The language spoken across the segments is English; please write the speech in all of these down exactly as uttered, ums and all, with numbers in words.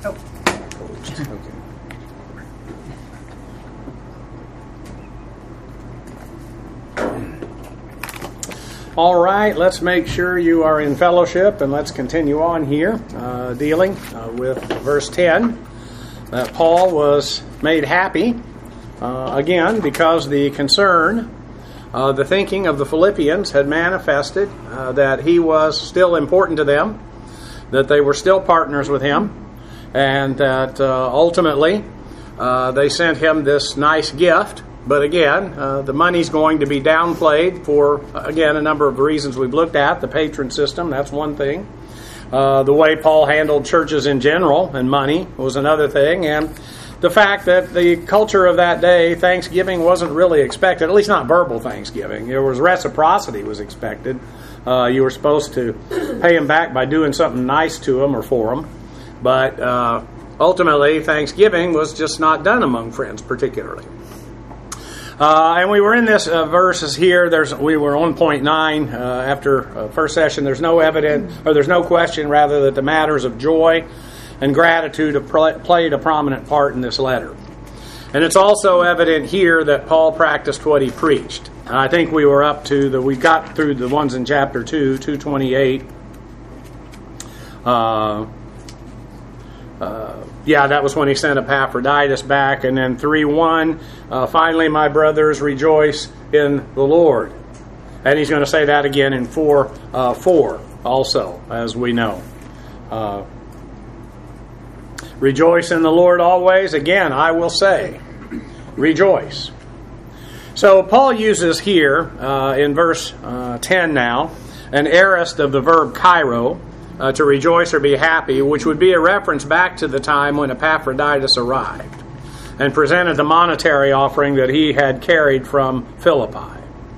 Oh. Okay. All right, let's make sure you are in fellowship, and let's continue on here, uh, dealing uh, with verse ten, that Paul was made happy, uh, again, because the concern, uh, the thinking of the Philippians had manifested uh, that he was still important to them, that they were still partners with him, and that uh, ultimately uh, they sent him this nice gift. But again, uh, the money's going to be downplayed for, again, a number of reasons we've looked at. The patron system, that's one thing. Uh, the way Paul handled churches in general and money was another thing. And the fact that the culture of that day, Thanksgiving wasn't really expected, at least not verbal Thanksgiving. There was reciprocity was expected. Uh, you were supposed to pay them back by doing something nice to them or for them. But uh, ultimately, Thanksgiving was just not done among friends particularly. Uh, and we were in this uh, verses here. There's we were on point nine uh, after uh, first session. There's no evidence, or there's no question, rather, that the matters of joy and gratitude have pl- played a prominent part in this letter. And it's also evident here that Paul practiced what he preached. I think we were up to the we got through the ones in chapter two, two twenty-eight. Uh, uh, Yeah, that was when he sent Epaphroditus back. And then three one, uh, finally, my brothers, rejoice in the Lord. And he's going to say that again in four four also, as we know. Uh, rejoice in the Lord always. Again, I will say, rejoice. So Paul uses here, uh, in verse uh, ten now, an aorist of the verb kairo, Uh, to rejoice or be happy, which would be a reference back to the time when Epaphroditus arrived and presented the monetary offering that he had carried from Philippi.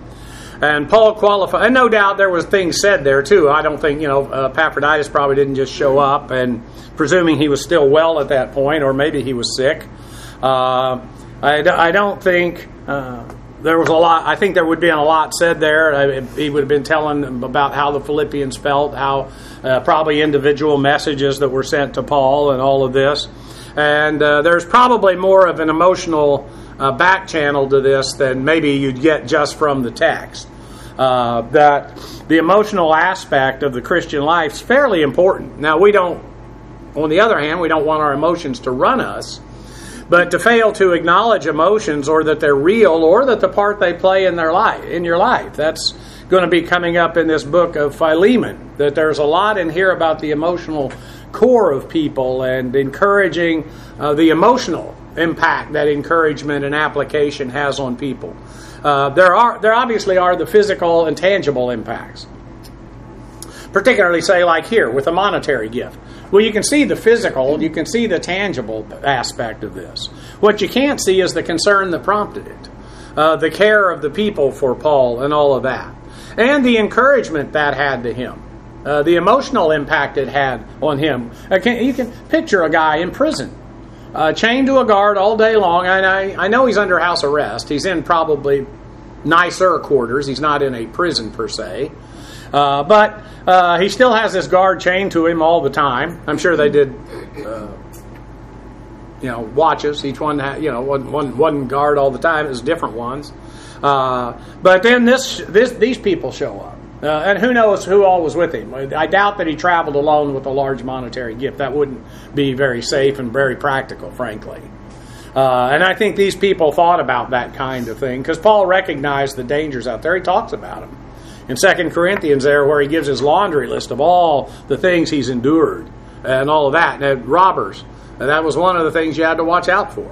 And Paul qualified, and no doubt there was things said there too. I don't think, you know, Epaphroditus probably didn't just show up, and presuming he was still well at that point, or maybe he was sick. Uh, I, I don't think... Uh, There was a lot. I think there would have been a lot said there. He would have been telling them about how the Philippians felt, how uh, probably individual messages that were sent to Paul and all of this. And uh, there's probably more of an emotional uh, back channel to this than maybe you'd get just from the text. Uh, that the emotional aspect of the Christian life is fairly important. Now, we don't, on the other hand, we don't want our emotions to run us. But to fail to acknowledge emotions, or that they're real, or that the part they play in their life, in your life, that's going to be coming up in this book of Philemon. That there's a lot in here about the emotional core of people and encouraging uh, the emotional impact that encouragement and application has on people. Uh, there are there obviously are the physical and tangible impacts. Particularly, say, like here with a monetary gift. Well, you can see the physical, you can see the tangible aspect of this. What you can't see is the concern that prompted it. Uh, the care of the people for Paul and all of that. And the encouragement that had to him. Uh, the emotional impact it had on him. Uh, can, you can picture a guy in prison. Uh, chained to a guard all day long. And I, I know he's under house arrest. He's in probably nicer quarters. He's not in a prison per se. Uh, but uh, he still has this guard chained to him all the time. I'm sure they did, uh, you know, watches. Each one had, you know, one, one, one guard all the time. It was different ones. Uh, but then this, this, these people show up. Uh, and who knows who all was with him. I doubt that he traveled alone with a large monetary gift. That wouldn't be very safe and very practical, frankly. Uh, and I think these people thought about that kind of thing, because Paul recognized the dangers out there. He talks about them. In Second Corinthians there, where he gives his laundry list of all the things he's endured and all of that. And robbers. And that was one of the things you had to watch out for.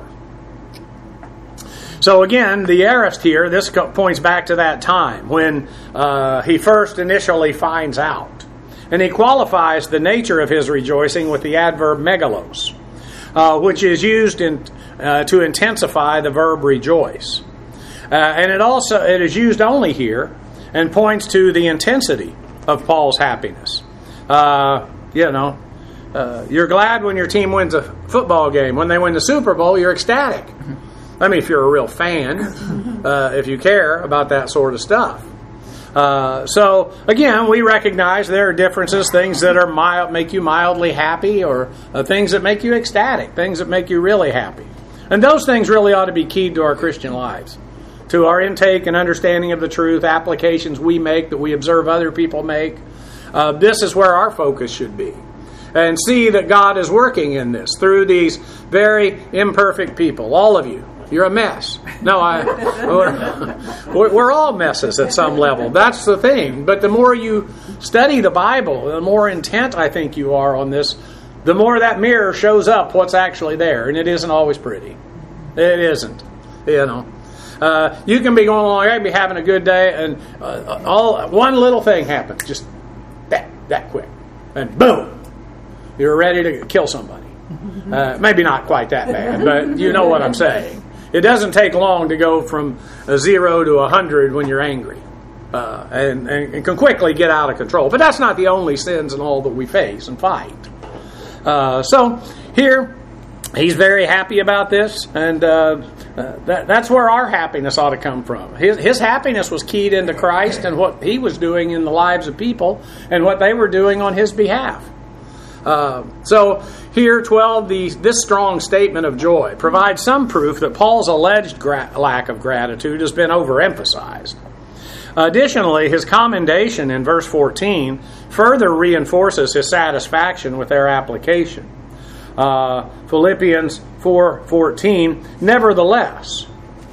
So again, the aorist here, this points back to that time when uh, he first initially finds out. And he qualifies the nature of his rejoicing with the adverb megalos, uh, which is used in, uh, to intensify the verb rejoice. Uh, and it also it is used only here, and points to the intensity of Paul's happiness. Uh, you know, uh, you're glad when your team wins a football game. When they win the Super Bowl, you're ecstatic. I mean, if you're a real fan, uh, if you care about that sort of stuff. Uh, so, again, we recognize there are differences, things that are mild, make you mildly happy, or uh, things that make you ecstatic, things that make you really happy. And those things really ought to be keyed to our Christian lives, to our intake and understanding of the truth, applications we make that we observe other people make. Uh, this is where our focus should be. And see that God is working in this through these very imperfect people, all of you. You're a mess. No, I, we're, we're all messes at some level. That's the thing. But the more you study the Bible, the more intent I think you are on this, the more that mirror shows up what's actually there. And it isn't always pretty. It isn't. You know. Uh, you can be going along, I can be having a good day, and uh, all one little thing happens. Just that, that quick. And boom. You're ready to kill somebody. Uh, maybe not quite that bad, but you know what I'm saying. It doesn't take long to go from a zero to a hundred when you're angry, uh, and, and can quickly get out of control. But that's not the only sins and all that we face and fight. Uh, so here, he's very happy about this, and uh, uh, that, that's where our happiness ought to come from. His, his happiness was keyed into Christ and what he was doing in the lives of people and what they were doing on his behalf. Uh, so here, twelve, the, this strong statement of joy provides some proof that Paul's alleged gra- lack of gratitude has been overemphasized. Additionally, his commendation in verse fourteen further reinforces his satisfaction with their application. Uh, Philippians four fourteen, nevertheless,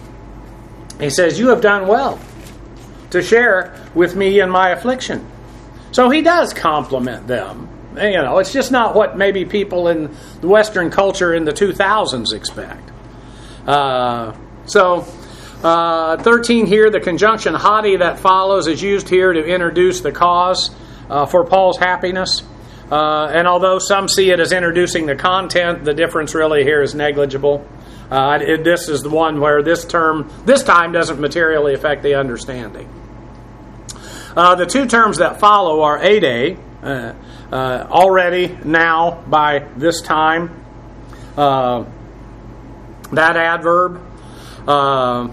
he says, you have done well to share with me in my affliction. So he does compliment them. You know, it's just not what maybe people in the Western culture in the two thousands expect. Uh, so, uh, thirteen here, the conjunction haughty that follows is used here to introduce the cause uh, for Paul's happiness. Uh, and although some see it as introducing the content, the difference really here is negligible. Uh, it, this is the one where this term, this time, doesn't materially affect the understanding. Uh, the two terms that follow are ade, uh, Uh, already, now, by this time, uh, that adverb, uh,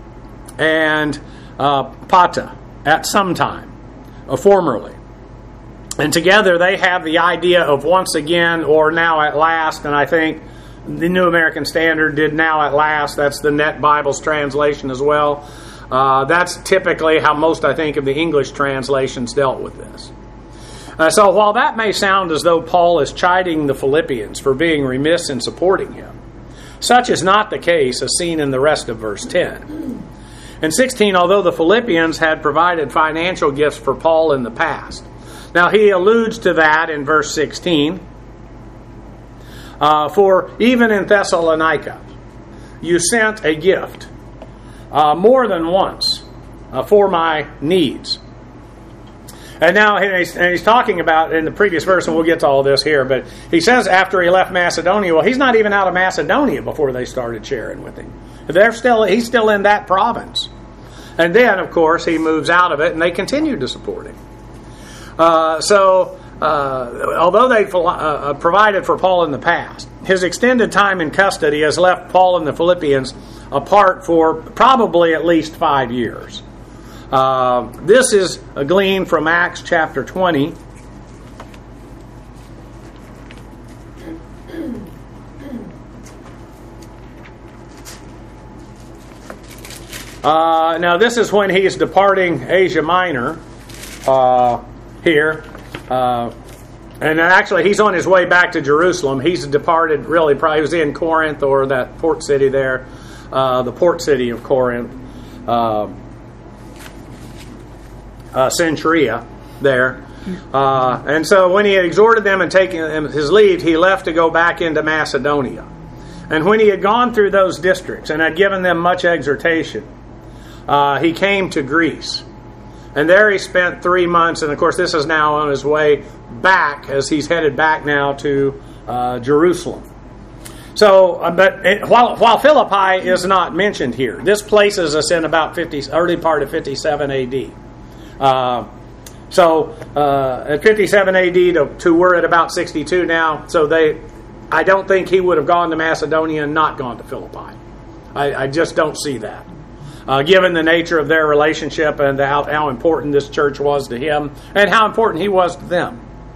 and uh, pata, at some time, uh, formerly. And together they have the idea of once again or now at last, and I think the New American Standard did now at last. That's the Net Bible's translation as well. Uh, that's typically how most, I think, of the English translations dealt with this. Uh, so while that may sound as though Paul is chiding the Philippians for being remiss in supporting him, such is not the case as seen in the rest of verse ten. In sixteen, although the Philippians had provided financial gifts for Paul in the past. Now he alludes to that in verse sixteen. Uh, for even in Thessalonica, you sent a gift uh, more than once uh, for my needs. And now and he's, and he's talking about in the previous verse, and we'll get to all this here, but he says after he left Macedonia, well, he's not even out of Macedonia before they started sharing with him. They're still He's still in that province. And then, of course, he moves out of it, and they continue to support him. Uh, so, uh, although they uh, provided for Paul in the past, his extended time in custody has left Paul and the Philippians apart for probably at least five years. Uh, this is a glean from Acts chapter twenty. Uh, now this is when he is departing Asia Minor uh, here. Uh, and actually he's on his way back to Jerusalem. He's departed really, probably he was in Corinth or that port city there, uh, the port city of Corinth. Uh, Uh, Centuria there. Uh, and so when he had exhorted them and taken his leave, he left to go back into Macedonia. And when he had gone through those districts and had given them much exhortation, uh, he came to Greece. And there he spent three months. And of course this is now on his way back as he's headed back now to uh, Jerusalem. So, uh, but it, while, while Philippi is not mentioned here, this places us in about fifty, early part of fifty-seven A D. Uh, so uh, at fifty-seven A D to, to we're at about sixty-two now. So they, I don't think he would have gone to Macedonia and not gone to Philippi. I, I just don't see that. uh, given the nature of their relationship and how, how important this church was to him and how important he was to them.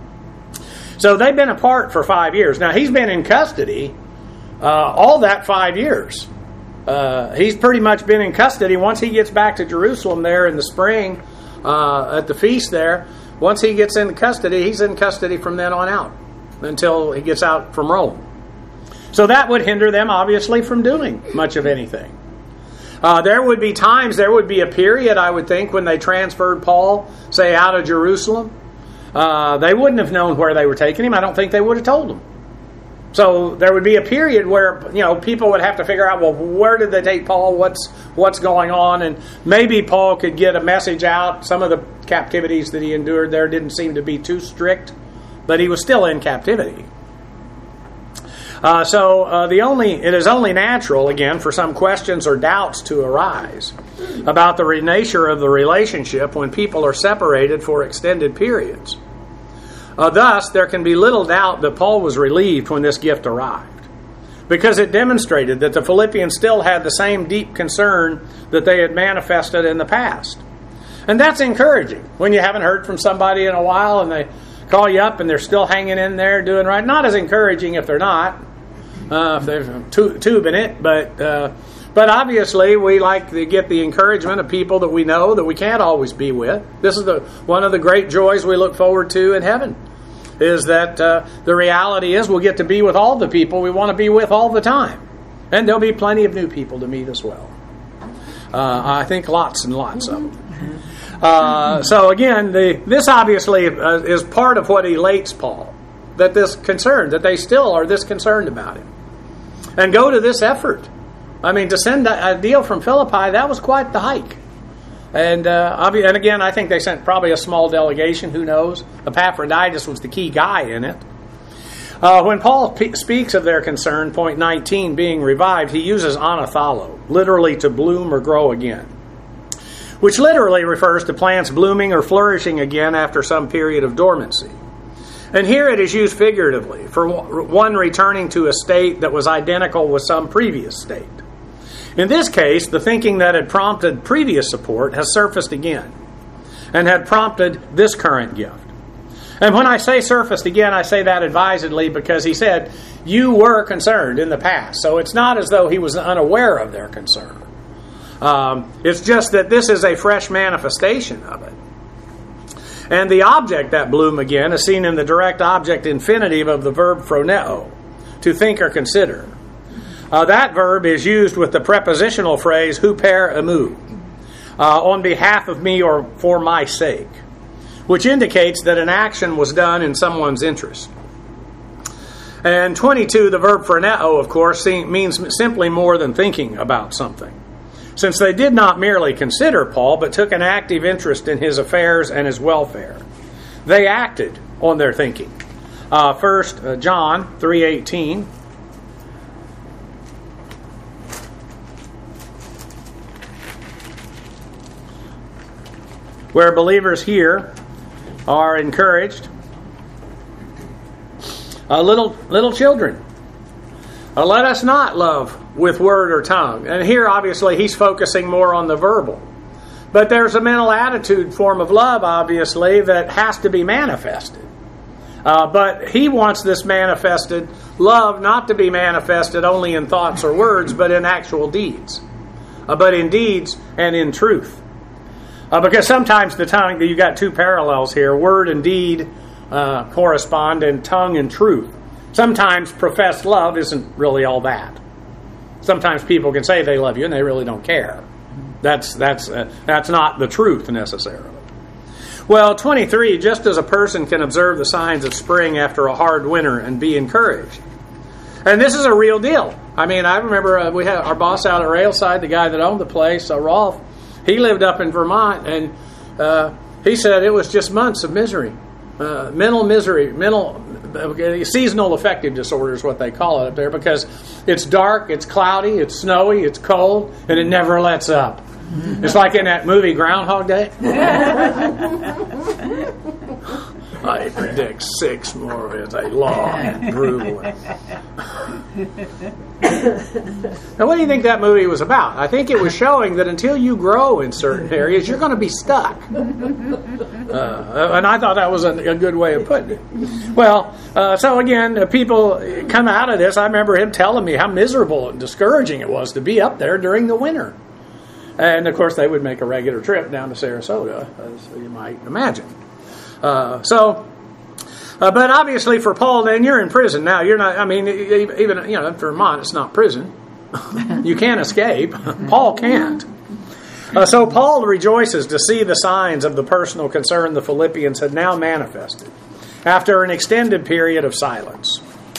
So they've been apart for five years. Now, he's been in custody uh, all that five years. Uh, he's pretty much been in custody. Once he gets back to Jerusalem there in the spring uh, at the feast there, once he gets into custody, he's in custody from then on out until he gets out from Rome. So that would hinder them, obviously, from doing much of anything. Uh, there would be times, there would be a period, I would think, when they transferred Paul, say, out of Jerusalem. Uh, they wouldn't have known where they were taking him. I don't think they would have told him. So there would be a period where, you know, people would have to figure out, well, where did they take Paul? What's what's going on? And maybe Paul could get a message out. Some of the captivities that he endured there didn't seem to be too strict, but he was still in captivity. Uh, so uh, the only it is only natural, again, for some questions or doubts to arise about the nature of the relationship when people are separated for extended periods. Uh, thus, there can be little doubt that Paul was relieved when this gift arrived, because it demonstrated that the Philippians still had the same deep concern that they had manifested in the past. And that's encouraging when you haven't heard from somebody in a while and they call you up and they're still hanging in there doing right. Not as encouraging if they're not, uh, if they're tu- tubing it, but uh, but obviously we like to get the encouragement of people that we know that we can't always be with. This is the one of the great joys we look forward to in heaven, is that uh, the reality is we'll get to be with all the people we want to be with all the time. And there'll be plenty of new people to meet as well. Uh, I think lots and lots of them. Uh, so again, the, this obviously uh, is part of what elates Paul, that this concern, that they still are this concerned about him. And go to this effort. I mean, to send a deal from Philippi, that was quite the hike. And uh, and again, I think they sent probably a small delegation, who knows. Epaphroditus was the key guy in it. Uh, when Paul p- speaks of their concern, point nineteen, being revived, he uses anathalo, literally to bloom or grow again, which literally refers to plants blooming or flourishing again after some period of dormancy. And here it is used figuratively, for one returning to a state that was identical with some previous state. In this case, the thinking that had prompted previous support has surfaced again and had prompted this current gift. And when I say surfaced again, I say that advisedly because he said, you were concerned in the past. So it's not as though he was unaware of their concern. Um, it's just that this is a fresh manifestation of it. And the object, that bloom again, is seen in the direct object infinitive of the verb phroneo, to think or consider. Uh, that verb is used with the prepositional phrase huper emu, uh, on behalf of me or for my sake, which indicates that an action was done in someone's interest. And twenty-two, the verb phroneo, of course, means simply more than thinking about something, since they did not merely consider Paul, but took an active interest in his affairs and his welfare. They acted on their thinking. Uh, first, uh, John three eighteen. Where believers here are encouraged. Uh, little little children, uh, let us not love with word or tongue. And here, obviously, he's focusing more on the verbal. But there's a mental attitude form of love, obviously, that has to be manifested. Uh, but he wants this manifested love not to be manifested only in thoughts or words, but in actual deeds. Uh, but in deeds and in truth. Uh, because sometimes the tongue, you got two parallels here. Word and deed uh, correspond, and tongue and truth. Sometimes professed love isn't really all that. Sometimes people can say they love you and they really don't care. That's that's uh, that's not the truth necessarily. Well, twenty-three, just as a person can observe the signs of spring after a hard winter and be encouraged. And this is a real deal. I mean, I remember uh, we had our boss out at Railside, the guy that owned the place, uh, Rolf. He lived up in Vermont, and uh, he said it was just months of misery, uh, mental misery, mental uh, seasonal affective disorder is what they call it up there, because it's dark, it's cloudy, it's snowy, it's cold, and it never lets up. It's like in that movie Groundhog Day. I predict six more. It's a long and brutal. Now, what do you think that movie was about? I think it was showing that until you grow in certain areas, you're going to be stuck. Uh, and I thought that was a, a good way of putting it. Well, uh, so again, uh, people come out of this. I remember him telling me how miserable and discouraging it was to be up there during the winter. And, of course, they would make a regular trip down to Sarasota, as you might imagine. Uh, so... Uh, but obviously for Paul, then, you're in prison now. You're not, I mean, even, you know, in Vermont, it's not prison. You can't escape. Paul can't. Uh, so Paul rejoices to see the signs of the personal concern the Philippians had now manifested after an extended period of silence.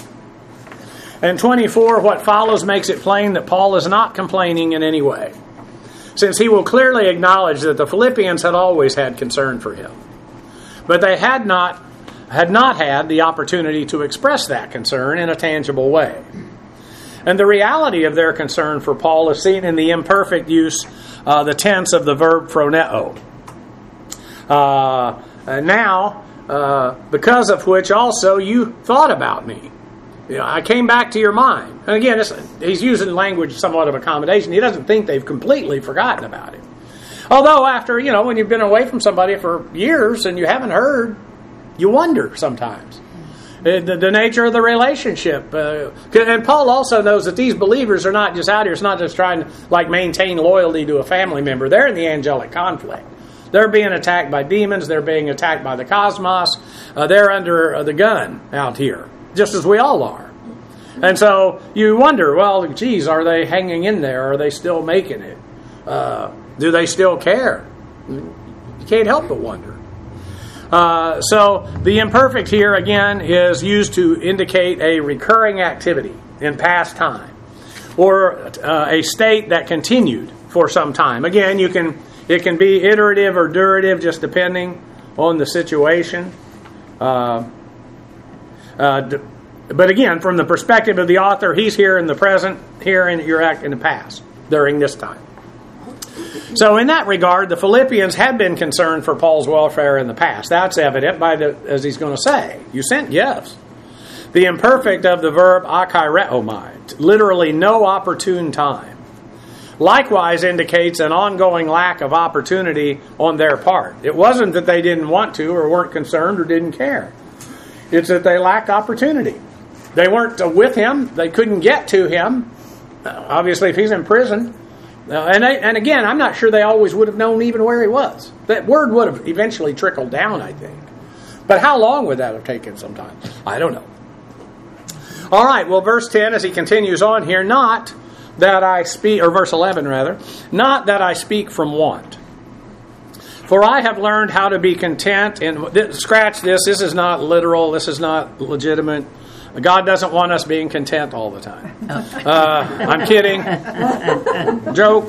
And twenty-four, what follows makes it plain that Paul is not complaining in any way, since he will clearly acknowledge that the Philippians had always had concern for him. But they had not had not had the opportunity to express that concern in a tangible way. And the reality of their concern for Paul is seen in the imperfect use, uh, the tense of the verb phroneo. Uh, now, uh, because of which also you thought about me. You know, I came back to your mind. And again, it's, he's using language somewhat of accommodation. He doesn't think they've completely forgotten about him. Although after, you know, when you've been away from somebody for years and you haven't heard, you wonder sometimes. The, the nature of the relationship. Uh, and Paul also knows that these believers are not just out here. It's not just trying to like maintain loyalty to a family member. They're in the angelic conflict. They're being attacked by demons. They're being attacked by the cosmos. Uh, they're under uh, the gun out here, just as we all are. And so you wonder, well, geez, are they hanging in there? Are they still making it? Uh, do they still care? You can't help but wonder. Uh, so the imperfect here, again, is used to indicate a recurring activity in past time, or uh, a state that continued for some time. Again, you can it can be iterative or durative, just depending on the situation. Uh, uh, but again, from the perspective of the author, he's here in the present, here and you're in the past, during this time. So in that regard, the Philippians had been concerned for Paul's welfare in the past. That's evident by the, as he's going to say, you sent gifts. The imperfect of the verb akaireomai, literally no opportune time, likewise indicates an ongoing lack of opportunity on their part. It wasn't that they didn't want to or weren't concerned or didn't care. It's that they lacked opportunity. They weren't with him. They couldn't get to him. Obviously, if he's in prison. Uh, and, they, and again, I'm not sure they always would have known even where he was. That word would have eventually trickled down, I think. But how long would that have taken sometimes? I don't know. All right, well, verse ten, as he continues on here, not that I speak, or verse eleven rather, not that I speak from want. For I have learned how to be content. And scratch this, this is not literal, this is not legitimate. God doesn't want us being content all the time. Uh, I'm kidding. Joke.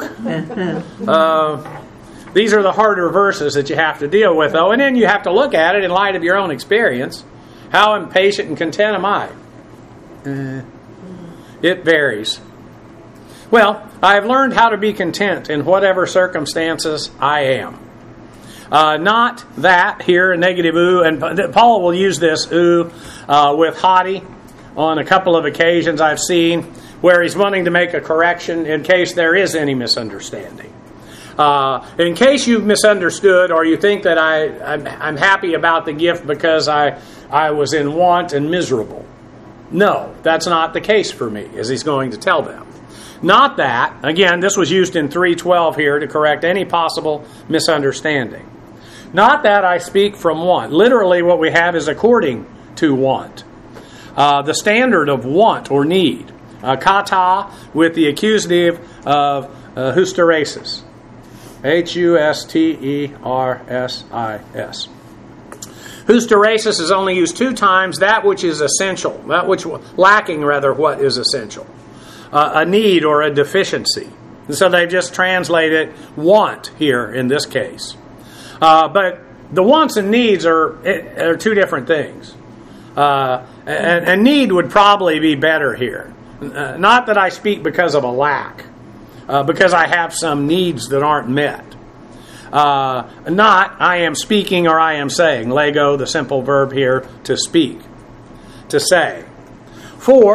Uh, these are the harder verses that you have to deal with, though. And then you have to look at it in light of your own experience. How impatient and content am I? Uh, it varies. Well, I have learned how to be content in whatever circumstances I am. Uh, not that here, a negative oo, and Paul will use this oo uh, with haughty on a couple of occasions I've seen where he's wanting to make a correction in case there is any misunderstanding. Uh, in case you've misunderstood or you think that I, I'm, I'm happy about the gift because I, I was in want and miserable. No, that's not the case for me, as he's going to tell them. Not that, again, this was used in three twelve here to correct any possible misunderstanding. Not that I speak from want. Literally what we have is according to want. Uh, the standard of want or need. Uh, kata with the accusative of uh, husteresis. H U S T E R S I S. Husteresis is only used two times. That which is essential. That which lacking, rather, what is essential. Uh, a need or a deficiency. And so they just translate it want here in this case. Uh, but the wants and needs are, are two different things. Uh, and, and need would probably be better here. Uh, not that I speak because of a lack. Uh, because I have some needs that aren't met. Uh, not I am speaking or I am saying. Lego, the simple verb here, to speak. To say. For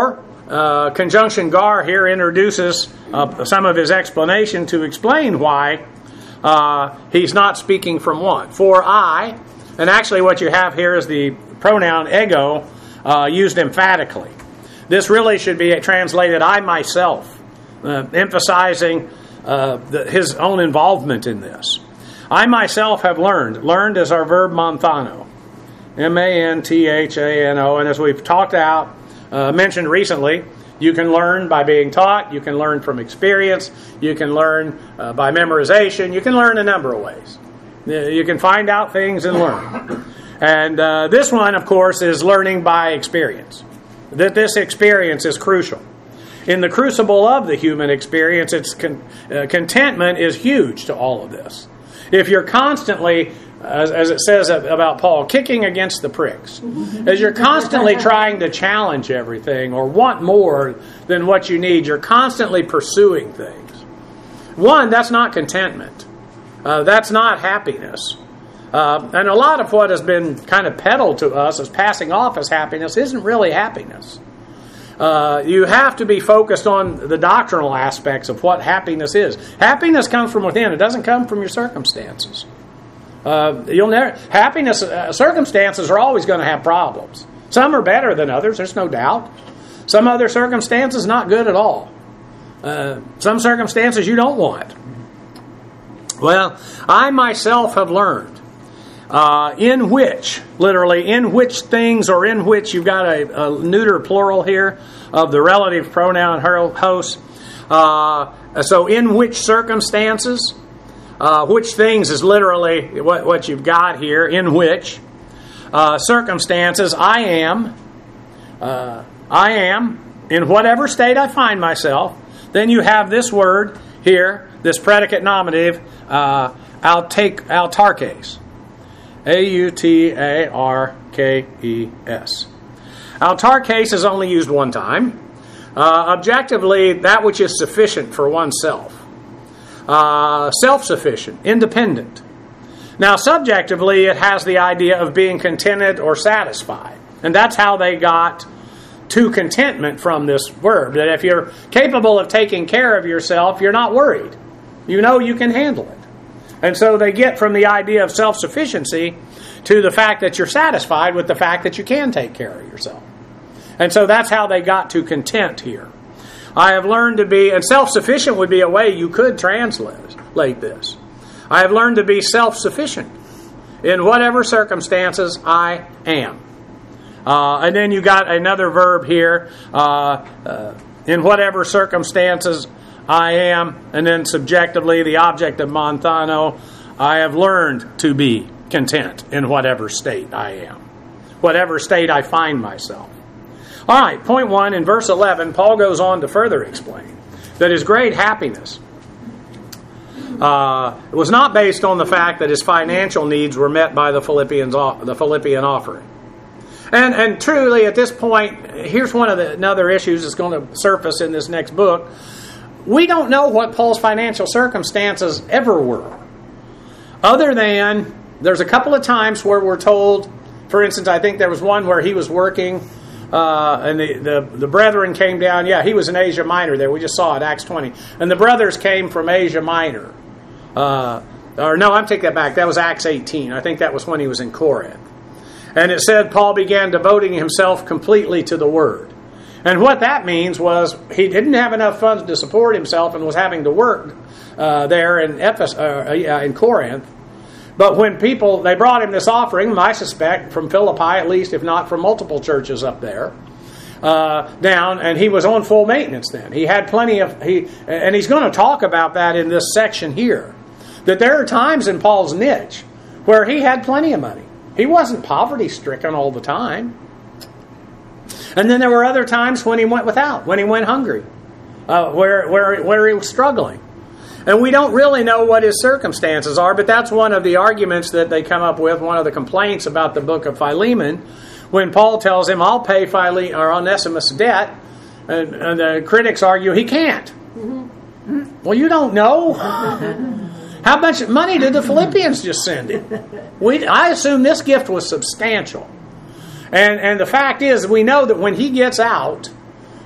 uh, conjunction gar here introduces uh, some of his explanation to explain why uh, he's not speaking from one. For I, and actually what you have here is the pronoun ego uh, used emphatically. This really should be translated I myself, uh, emphasizing uh, the, his own involvement in this. I myself have learned. Learned is our verb manthano. M A N T H A N O. And as we've talked out, uh, mentioned recently, you can learn by being taught. You can learn from experience. You can learn uh, by memorization. You can learn a number of ways. You can find out things and learn. And uh, this one, of course, is learning by experience. That this experience is crucial. In the crucible of the human experience, its con- uh, contentment is huge to all of this. If you're constantly, as, as it says about Paul, kicking against the pricks, as you're constantly trying to challenge everything or want more than what you need, you're constantly pursuing things. One, that's not contentment. Uh, that's not happiness. Uh, and a lot of what has been kind of peddled to us as passing off as happiness isn't really happiness. Uh, you have to be focused on the doctrinal aspects of what happiness is. Happiness comes from within. It doesn't come from your circumstances. Uh, you'll never happiness. Uh, circumstances are always going to have problems. Some are better than others. There's no doubt. Some other circumstances not good at all. Uh, some circumstances you don't want. Well, I myself have learned. Uh, in which, literally, in which things or in which, you've got a, a neuter plural here of the relative pronoun hos. Uh, so in which circumstances, uh, which things is literally what, what you've got here, in which uh, circumstances I am, uh, I am, in whatever state I find myself. Then you have this word here, this predicate nominative, uh, autake, autarkes. A U T A R K E S. Autarkes is only used one time. Uh, objectively, that which is sufficient for oneself. Uh, self-sufficient, independent. Now, subjectively, it has the idea of being contented or satisfied. And that's how they got to contentment from this verb. That if you're capable of taking care of yourself, you're not worried. You know you can handle it. And so they get from the idea of self-sufficiency to the fact that you're satisfied with the fact that you can take care of yourself. And so that's how they got to content here. I have learned to be, and self-sufficient would be a way you could translate this. I have learned to be self-sufficient in whatever circumstances I am. Uh, and then you got another verb here, uh, uh, in whatever circumstances I am, and then subjectively the object of manthano, I have learned to be content in whatever state I am, whatever state I find myself. All right, point one, in verse eleven, Paul goes on to further explain that his great happiness uh, was not based on the fact that his financial needs were met by the Philippians, the Philippian offering. And and truly, at this point, here's one of the another issues that's going to surface in this next book. We don't know what Paul's financial circumstances ever were. Other than, there's a couple of times where we're told, for instance, I think there was one where he was working, uh, and the, the, the brethren came down. Yeah, he was in Asia Minor there. We just saw it, Acts twenty. And the brothers came from Asia Minor. Uh, or no, I'm taking that back. That was Acts eighteen. I think that was when he was in Corinth. And it said Paul began devoting himself completely to the Word. And what that means was he didn't have enough funds to support himself and was having to work uh, there in Ephes- uh, in Corinth. But when people, they brought him this offering, I suspect, from Philippi at least, if not from multiple churches up there, uh, down, and he was on full maintenance then. He had plenty of, he, and he's going to talk about that in this section here, that there are times in Paul's niche where he had plenty of money. He wasn't poverty-stricken all the time. And then there were other times when he went without, when he went hungry, uh, where, where, where he was struggling. And we don't really know what his circumstances are, but that's one of the arguments that they come up with, one of the complaints about the book of Philemon, when Paul tells him, I'll pay Phile- or Onesimus' debt, and, and the critics argue he can't. Mm-hmm. Well, you don't know. How much money did the Philippians just send him? We, I assume this gift was substantial. And and the fact is, we know that when he gets out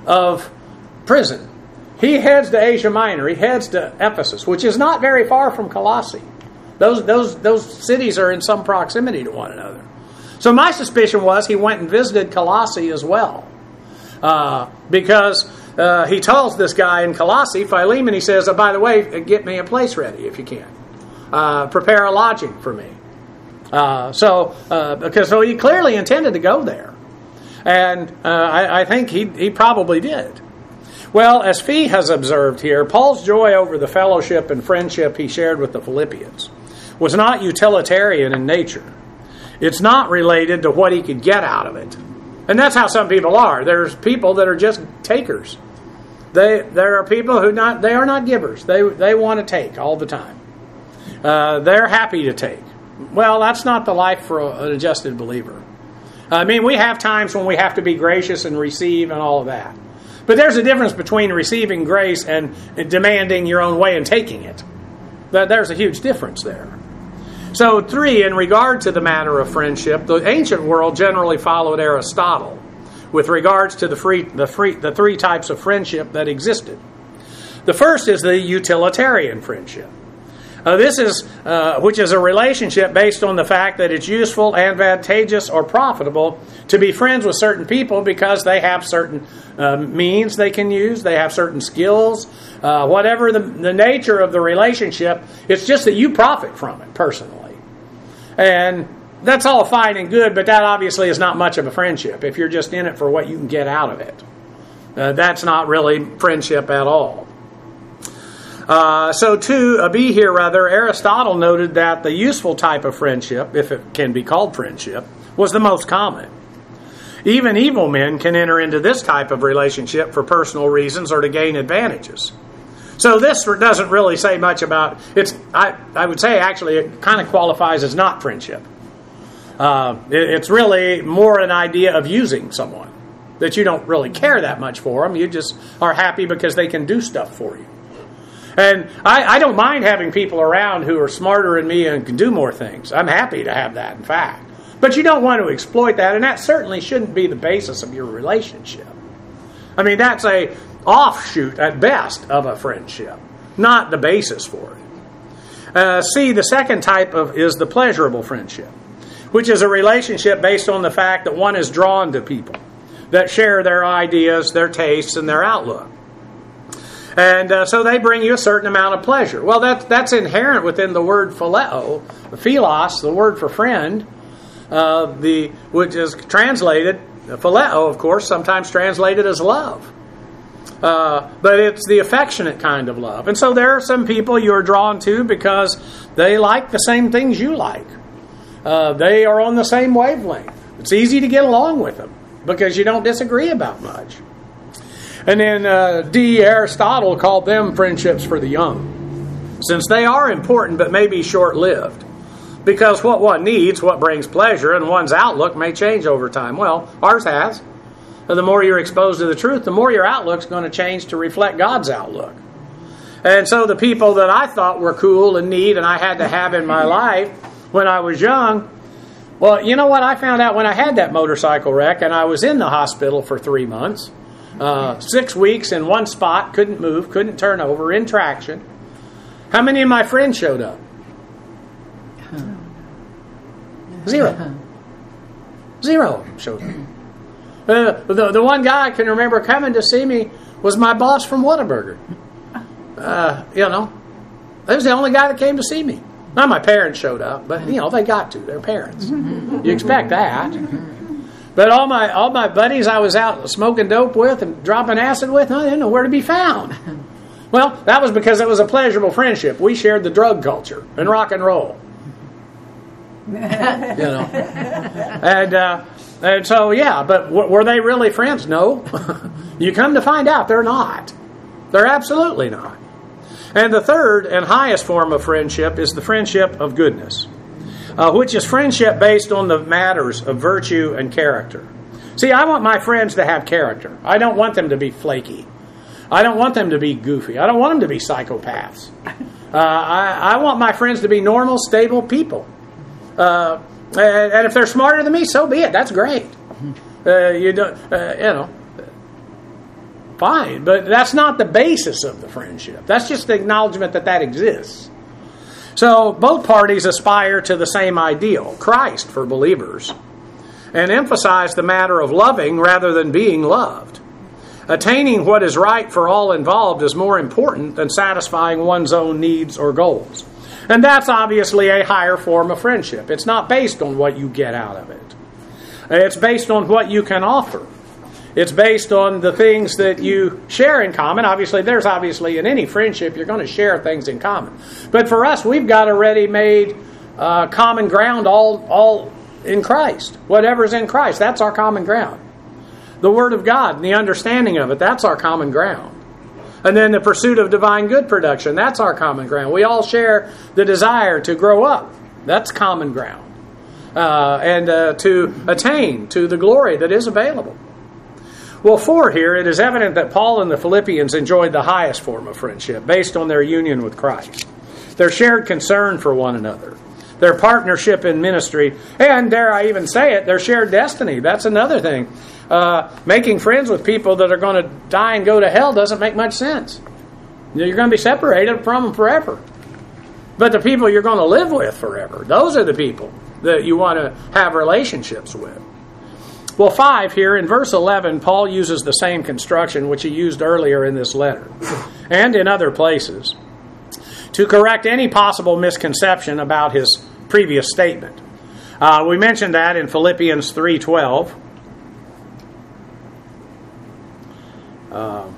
of prison. He heads to Asia Minor. He heads to Ephesus, which is not very far from Colossae. Those, those, those cities are in some proximity to one another. So my suspicion was he went and visited Colossae as well. Uh, because uh, he tells this guy in Colossae, Philemon, he says, oh, by the way, get me a place ready if you can. Uh, prepare a lodging for me. Uh, so, uh, because so he clearly intended to go there. And uh, I, I think he, he probably did. Well, as Fee has observed here, Paul's joy over the fellowship and friendship he shared with the Philippians was not utilitarian in nature. It's not related to what he could get out of it. And that's how some people are. There's people that are just takers. They there are people who not they are not givers. They they want to take all the time. Uh, they're happy to take. Well, that's not the life for a, an adjusted believer. I mean, we have times when we have to be gracious and receive and all of that. But there's a difference between receiving grace and demanding your own way and taking it. There's a huge difference there. So, three, in regard to the matter of friendship, the ancient world generally followed Aristotle with regards to the, free, the, free, the three types of friendship that existed. The first is the utilitarian friendship. Uh, this is, uh, which is a relationship based on the fact that it's useful, advantageous, or profitable to be friends with certain people because they have certain uh, means they can use, they have certain skills, uh, whatever the, the nature of the relationship, it's just that you profit from it personally. And that's all fine and good, but that obviously is not much of a friendship if you're just in it for what you can get out of it. Uh, that's not really friendship at all. Uh, so to uh, be here, rather, Aristotle noted that the useful type of friendship, if it can be called friendship, was the most common. Even evil men can enter into this type of relationship for personal reasons or to gain advantages. So this doesn't really say much about it's. I, I would say actually it kind of qualifies as not friendship. Uh, it, it's really more an idea of using someone that you don't really care that much for them. You just are happy because they can do stuff for you. And I, I don't mind having people around who are smarter than me and can do more things. I'm happy to have that, in fact. But you don't want to exploit that, and that certainly shouldn't be the basis of your relationship. I mean, that's a offshoot, at best, of a friendship, not the basis for it. Uh, see, the second type of is the pleasurable friendship, which is a relationship based on the fact that one is drawn to people that share their ideas, their tastes, and their outlook. And uh, so they bring you a certain amount of pleasure. Well, that, that's inherent within the word phileo, philos, the word for friend, uh, the which is translated, phileo, of course, sometimes translated as love. Uh, but it's the affectionate kind of love. And so there are some people you are drawn to because they like the same things you like. Uh, they are on the same wavelength. It's easy to get along with them because you don't disagree about much. And then uh, D. Aristotle called them friendships for the young, since they are important but may be short-lived. Because what one needs, what brings pleasure, and one's outlook may change over time. Well, ours has. The more you're exposed to the truth, the more your outlook's going to change to reflect God's outlook. And so the people that I thought were cool and neat and I had to have in my life when I was young, well, you know what I found out when I had that motorcycle wreck and I was in the hospital for three months? Uh, six weeks in one spot, couldn't move, couldn't turn over, in traction. How many of my friends showed up? Zero. Zero showed up. Uh, the, the one guy I can remember coming to see me was my boss from Whataburger. Uh, you know, he was the only guy that came to see me. Now, my parents showed up, but, you know, they got to. They're parents. You expect that. But all my all my buddies I was out smoking dope with and dropping acid with, I didn't know where to be found. Well, that was because it was a pleasurable friendship. We shared the drug culture and rock and roll. You know. And, uh, and so, yeah, but w- were they really friends? No. You come to find out they're not. They're absolutely not. And the third and highest form of friendship is the friendship of goodness. Uh, which is friendship based on the matters of virtue and character. See, I want my friends to have character. I don't want them to be flaky. I don't want them to be goofy. I don't want them to be psychopaths. Uh, I, I want my friends to be normal, stable people. Uh, and, and if they're smarter than me, so be it. That's great. Uh, you don't, uh, you know. fine, but that's not the basis of the friendship. That's just the acknowledgement that that exists. So both parties aspire to the same ideal, Christ for believers, and emphasize the matter of loving rather than being loved. Attaining what is right for all involved is more important than satisfying one's own needs or goals. And that's obviously a higher form of friendship. It's not based on what you get out of it. It's based on what you can offer. It's based on the things that you share in common. Obviously, there's obviously in any friendship, you're going to share things in common. But for us, we've got a ready-made uh, common ground all, all in Christ. Whatever's in Christ, that's our common ground. The Word of God and the understanding of it, that's our common ground. And then the pursuit of divine good production, that's our common ground. We all share the desire to grow up. That's common ground. Uh, and uh, to attain to the glory that is available. Well, for here, it is evident that Paul and the Philippians enjoyed the highest form of friendship based on their union with Christ, their shared concern for one another, their partnership in ministry, and, dare I even say it, their shared destiny. That's another thing. Uh, making friends with people that are going to die and go to hell doesn't make much sense. You're going to be separated from them forever. But the people you're going to live with forever, those are the people that you want to have relationships with. Well, five here, in verse eleven, Paul uses the same construction which he used earlier in this letter, and in other places, to correct any possible misconception about his previous statement. Uh, we mentioned that in Philippians three twelve. Uh,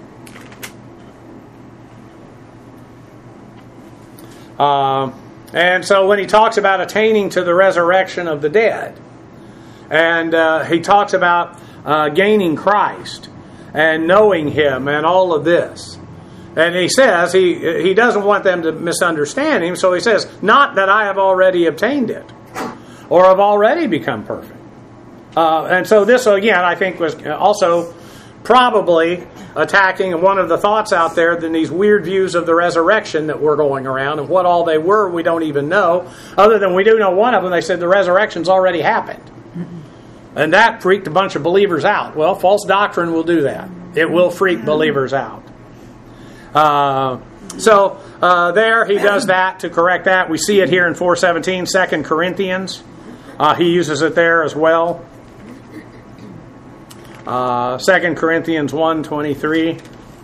uh, and so when he talks about attaining to the resurrection of the dead, and uh, he talks about uh, gaining Christ and knowing Him and all of this, and he says he he doesn't want them to misunderstand him, so he says, not that I have already obtained it or have already become perfect. Uh, and so this, again, I think was also probably attacking one of the thoughts out there than these weird views of the resurrection that were going around, and what all they were we don't even know, other than we do know one of them. They said the resurrection's already happened, and that freaked a bunch of believers out. Well, false doctrine will do that. It will freak believers out. Uh, so uh, there he does that to correct that. We see it here in four seventeen, Second Corinthians. Uh, he uses it there as well. Uh, Second Corinthians one twenty-three.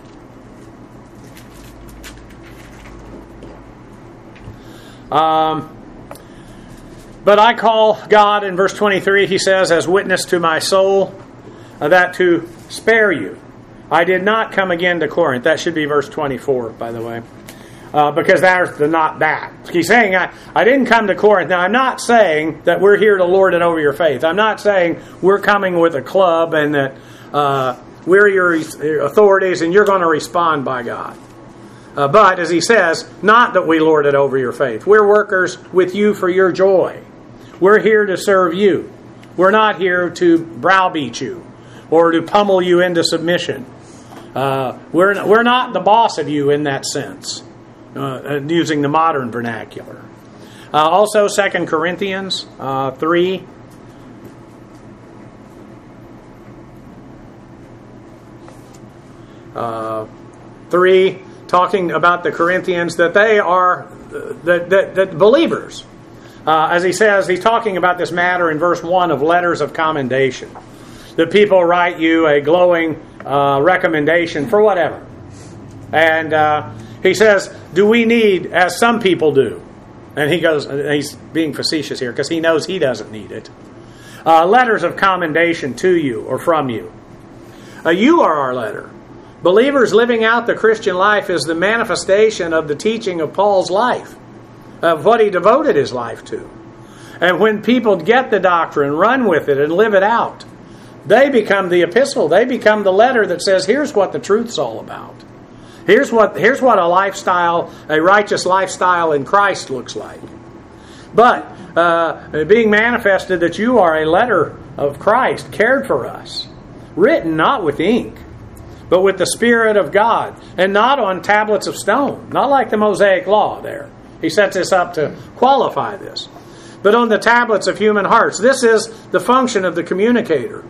Um, but I call God, in verse twenty-three, he says, as witness to my soul, uh, that to spare you, I did not come again to Corinth. That should be verse twenty-four, by the way. Uh, because there's the not that. He's saying, I, I didn't come to Corinth. Now, I'm not saying that we're here to lord it over your faith. I'm not saying we're coming with a club and that uh, we're your authorities and you're going to respond by God. Uh, but, as he says, not that we lord it over your faith. We're workers with you for your joy. We're here to serve you. We're not here to browbeat you or to pummel you into submission. Uh, we're, we're not the boss of you in that sense. Uh, using the modern vernacular. Uh, also, Second Corinthians uh, three. Uh, three, talking about the Corinthians, that they are uh, that, that, that believers. Uh, as he says, he's talking about this matter in verse one of letters of commendation. That people write you a glowing uh, recommendation for whatever. And uh, he says, do we need, as some people do, and he goes, he's being facetious here because he knows he doesn't need it, uh, letters of commendation to you or from you. Uh, you are our letter. Believers living out the Christian life is the manifestation of the teaching of Paul's life, of what he devoted his life to. And when people get the doctrine, run with it, and live it out, they become the epistle. They become the letter that says, here's what the truth's all about. Here's what here's what a lifestyle, a righteous lifestyle in Christ looks like. But uh, being manifested that you are a letter of Christ, cared for us, written not with ink, but with the Spirit of God, and not on tablets of stone, not like the Mosaic Law there. He sets this up to qualify this. But on the tablets of human hearts. This is the function of the communicator.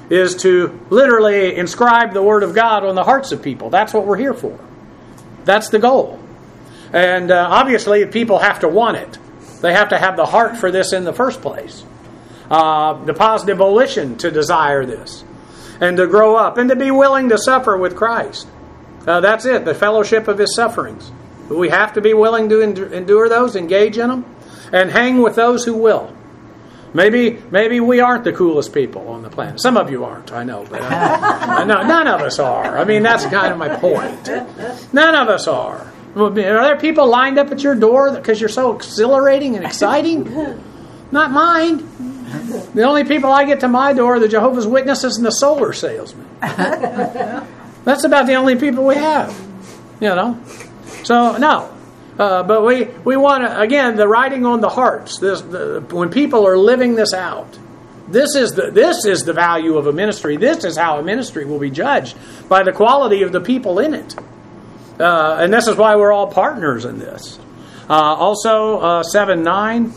is to literally inscribe the Word of God on the hearts of people. That's what we're here for. That's the goal. And uh, obviously, people have to want it. They have to have the heart for this in the first place. Uh, the positive volition to desire this. And to grow up. And to be willing to suffer with Christ. Uh, that's it. The fellowship of His sufferings. We have to be willing to endure those, engage in them, and hang with those who will. Maybe maybe we aren't the coolest people on the planet. Some of you aren't, I know. But I, I know, none of us are. I mean, that's kind of my point. None of us are. Are there people lined up at your door because you're so exhilarating and exciting? Not mine. The only people I get to my door are the Jehovah's Witnesses and the solar salesmen. That's about the only people we have. You know? So, no. Uh, but we, we want to, again, the writing on the hearts. This, the, when people are living this out, this is the this is the value of a ministry. This is how a ministry will be judged, by the quality of the people in it. Uh, and this is why we're all partners in this. Uh, also, uh, seven nine.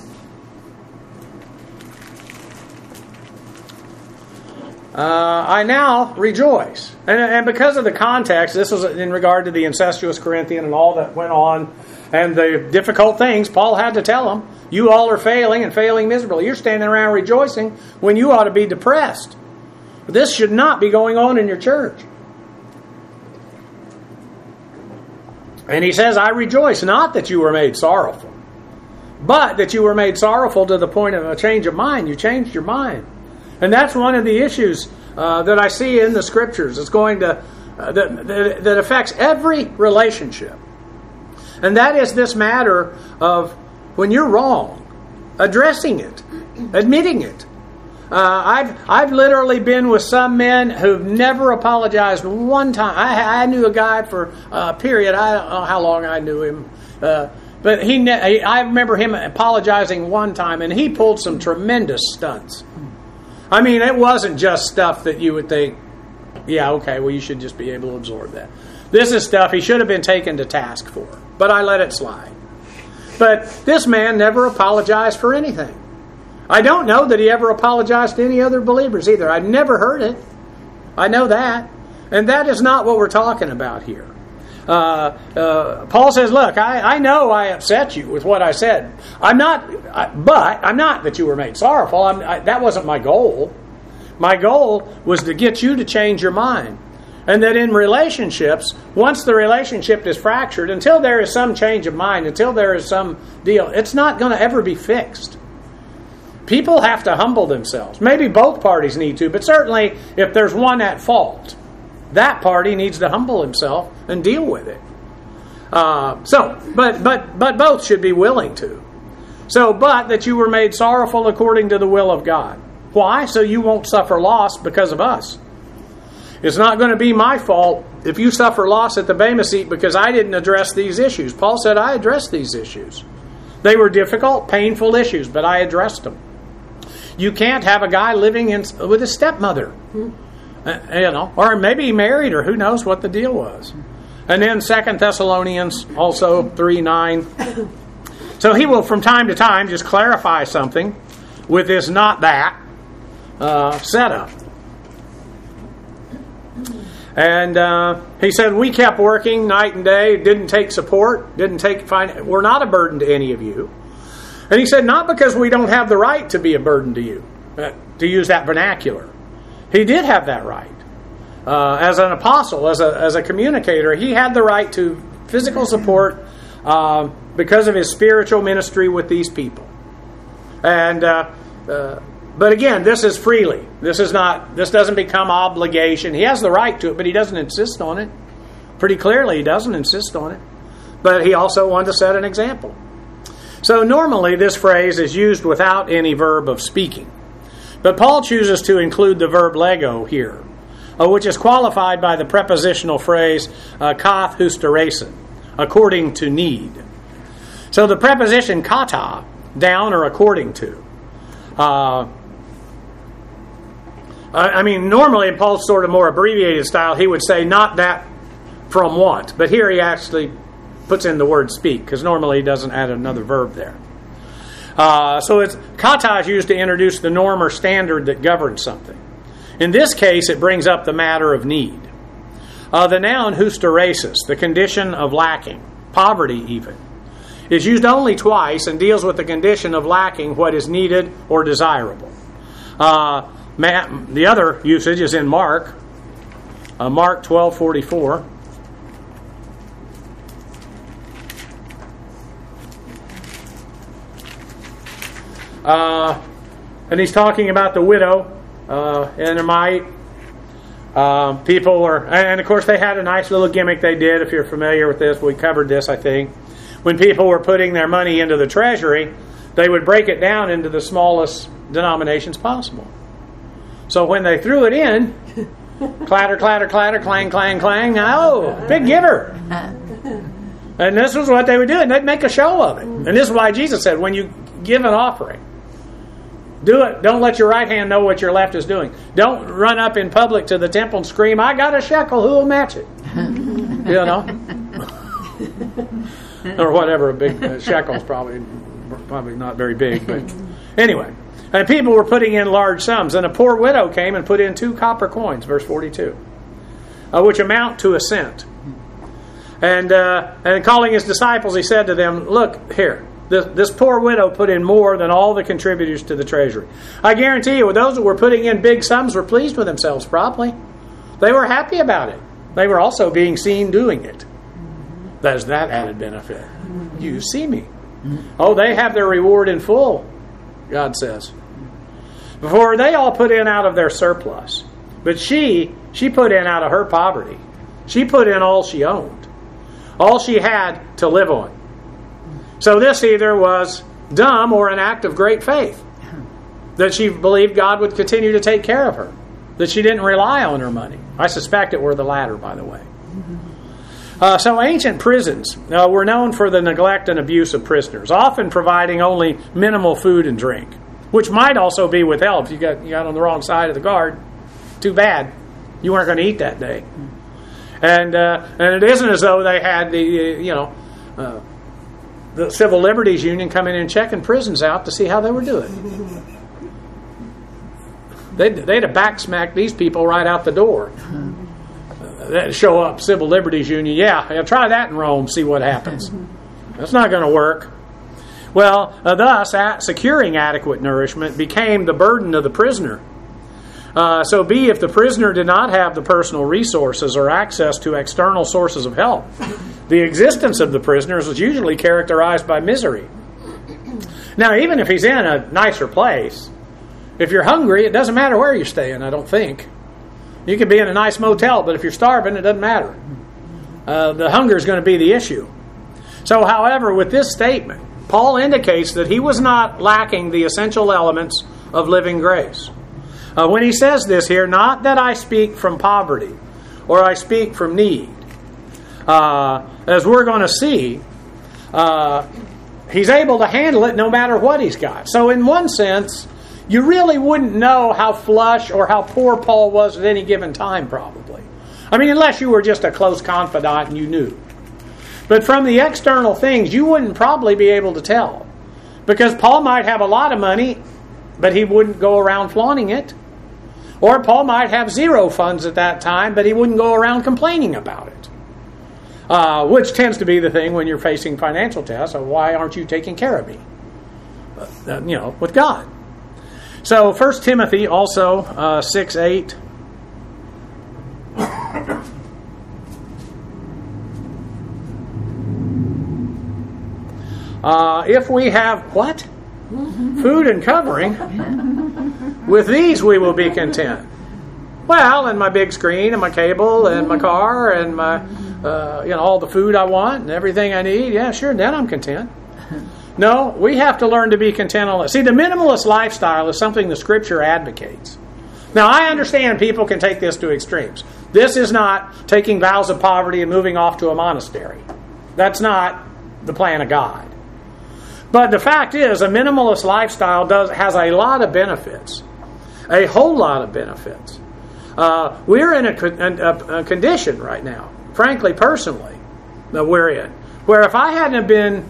Uh, I now rejoice. And, and because of the context, this was in regard to the incestuous Corinthian and all that went on, and the difficult things Paul had to tell them. You all are failing and failing miserably. You're standing around rejoicing when you ought to be depressed. This should not be going on in your church. And he says, I rejoice not that you were made sorrowful, but that you were made sorrowful to the point of a change of mind. You changed your mind. And that's one of the issues uh, that I see in the Scriptures. It's going to uh, that, that, that affects every relationship. And that is this matter of when you're wrong, addressing it, admitting it. Uh, I've I've literally been with some men who've never apologized one time. I, I knew a guy for a period. I don't know how long I knew him. Uh, but he, ne- I remember him apologizing one time, and he pulled some tremendous stunts. I mean, it wasn't just stuff that you would think, yeah, okay, well, you should just be able to absorb that. This is stuff he should have been taken to task for, but I let it slide. But this man never apologized for anything. I don't know that he ever apologized to any other believers either. I've never heard it. I know that. And that is not what we're talking about here. Uh, uh, Paul says, look, I, I know I upset you with what I said. I'm not, I, but I'm not that you were made sorrowful. I'm, I, that wasn't my goal. My goal was to get you to change your mind. And that in relationships, once the relationship is fractured, until there is some change of mind, until there is some deal, it's not going to ever be fixed. People have to humble themselves. Maybe both parties need to, but certainly if there's one at fault, that party needs to humble himself and deal with it. Uh, so, but but but both should be willing to. So, but that you were made sorrowful according to the will of God. Why? So you won't suffer loss because of us. It's not going to be my fault if you suffer loss at the Bema seat because I didn't address these issues. Paul said I addressed these issues. They were difficult, painful issues, but I addressed them. You can't have a guy living in, with his stepmother. Uh, you know, or maybe he married her. Who knows what the deal was? And then Second Thessalonians, also three nine. So he will, from time to time, just clarify something with this not that uh, setup. And uh, he said, we kept working night and day, didn't take support, didn't take, fin- we're not a burden to any of you. And he said, not because we don't have the right to be a burden to you, uh, to use that vernacular. He did have that right. Uh, as an apostle, as a as a communicator, he had the right to physical support uh, because of his spiritual ministry with these people. And uh, uh, but again, this is freely. This is not. This doesn't become obligation. He has the right to it, but he doesn't insist on it. Pretty clearly, he doesn't insist on it. But he also wanted to set an example. So normally, this phrase is used without any verb of speaking. But Paul chooses to include the verb lego here, uh, which is qualified by the prepositional phrase uh, kath husteresin, according to need. So the preposition kata, down or according to. Uh, I mean, normally in Paul's sort of more abbreviated style, he would say not that from what. But here he actually puts in the word speak, because normally he doesn't add another verb there. Uh, so it's kata is used to introduce the norm or standard that governs something. In this case, it brings up the matter of need. Uh, the noun hysteresis, the condition of lacking, poverty even, is used only twice and deals with the condition of lacking what is needed or desirable. Uh, the other usage is in Mark, uh, Mark twelve forty-four. Uh, and he's talking about the widow uh, and her mite. Uh, people were, and of course they had a nice little gimmick they did. If you're familiar with this, we covered this, I think. When people were putting their money into the treasury, they would break it down into the smallest denominations possible. So when they threw it in, clatter, clatter, clatter, clang, clang, clang, oh, big giver. And this was what they would do, and they'd make a show of it. And this is why Jesus said, when you give an offering, do it. Don't let your right hand know what your left is doing. Don't run up in public to the temple and scream, I got a shekel, who will match it? You know? Or whatever, a big uh, shekel's probably, probably not very big. But anyway, and people were putting in large sums. And a poor widow came and put in two copper coins, verse forty-two, uh, which amount to a cent. And, uh, and calling his disciples, he said to them, look, here. This, this poor widow put in more than all the contributors to the treasury. I guarantee you, those that were putting in big sums were pleased with themselves probably. They were happy about it. They were also being seen doing it. There's that added benefit. You see me. Oh, they have their reward in full, God says. For they all put in out of their surplus. But she, she put in out of her poverty. She put in all she owned. All she had to live on. So this either was dumb or an act of great faith. That she believed God would continue to take care of her. That she didn't rely on her money. I suspect it were the latter, by the way. Uh, so ancient prisons uh, were known for the neglect and abuse of prisoners, often providing only minimal food and drink, which might also be withheld if you got, you got on the wrong side of the guard. Too bad. You weren't going to eat that day. And, uh, and it isn't as though they had the, uh, you know... Uh, the Civil Liberties Union come in and checking prisons out to see how they were doing. They'd, they'd have backsmacked these people right out the door. Uh, they'd show up, Civil Liberties Union. Yeah, yeah, try that in Rome, see what happens. That's not going to work. Well, uh, thus, at securing adequate nourishment became the burden of the prisoner. Uh, so be if the prisoner did not have the personal resources or access to external sources of help, the existence of the prisoners was usually characterized by misery. Now, even if he's in a nicer place, if you're hungry, it doesn't matter where you're staying, I don't think. You can be in a nice motel, but if you're starving, it doesn't matter. Uh, the hunger is going to be the issue. So, however, with this statement, Paul indicates that he was not lacking the essential elements of living grace. Uh, when he says this here, not that I speak from poverty or I speak from need. Uh, as we're going to see, uh, he's able to handle it no matter what he's got. So in one sense, you really wouldn't know how flush or how poor Paul was at any given time, probably. I mean, unless you were just a close confidant and you knew. But from the external things, you wouldn't probably be able to tell. Because Paul might have a lot of money, but he wouldn't go around flaunting it. Or Paul might have zero funds at that time, but he wouldn't go around complaining about it. Uh, which tends to be the thing when you're facing financial tests. Of why aren't you taking care of me? Uh, you know, with God. So First Timothy also, uh, six eight. Uh, if we have, what? Food and covering, with these we will be content. Well, and my big screen and my cable and my car and my, uh, you know, all the food I want and everything I need. Yeah, sure, then I'm content. No, we have to learn to be content on less. See, the minimalist lifestyle is something the Scripture advocates. Now, I understand people can take this to extremes. This is not taking vows of poverty and moving off to a monastery. That's not the plan of God. But the fact is, a minimalist lifestyle does has a lot of benefits. A whole lot of benefits. Uh, we're in a, a, a condition right now, frankly, personally, that we're in, where if I hadn't been